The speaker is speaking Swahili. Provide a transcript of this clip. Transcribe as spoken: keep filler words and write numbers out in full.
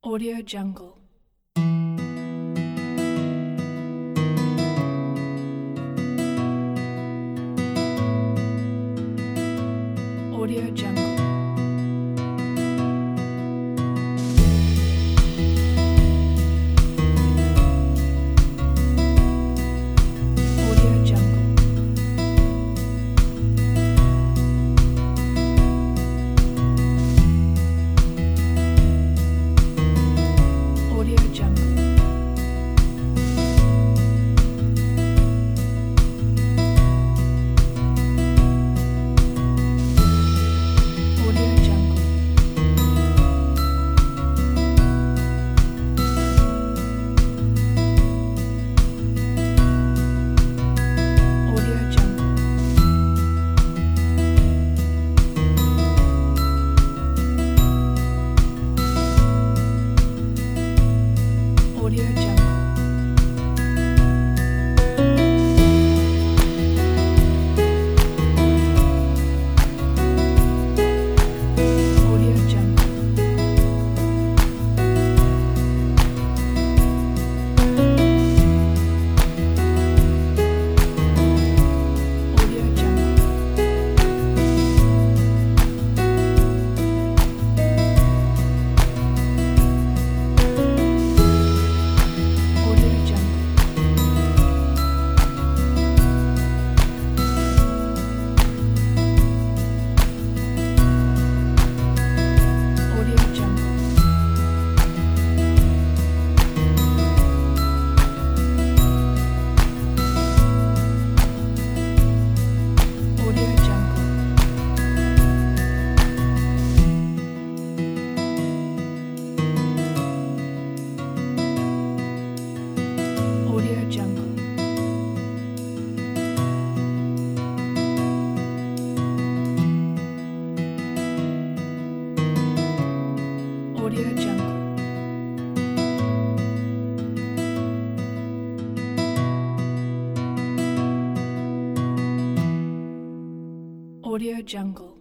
Audio Jungle. Audio Jungle. Audio Jungle. Audio Jungle. Audio Jungle. Audio Jungle. Audio Jungle. Audio Jungle. Audio Jungle. Audio Jungle. Audio Jungle. Audio Jungle. Audio Jungle. Audio Jungle. Audio Jungle.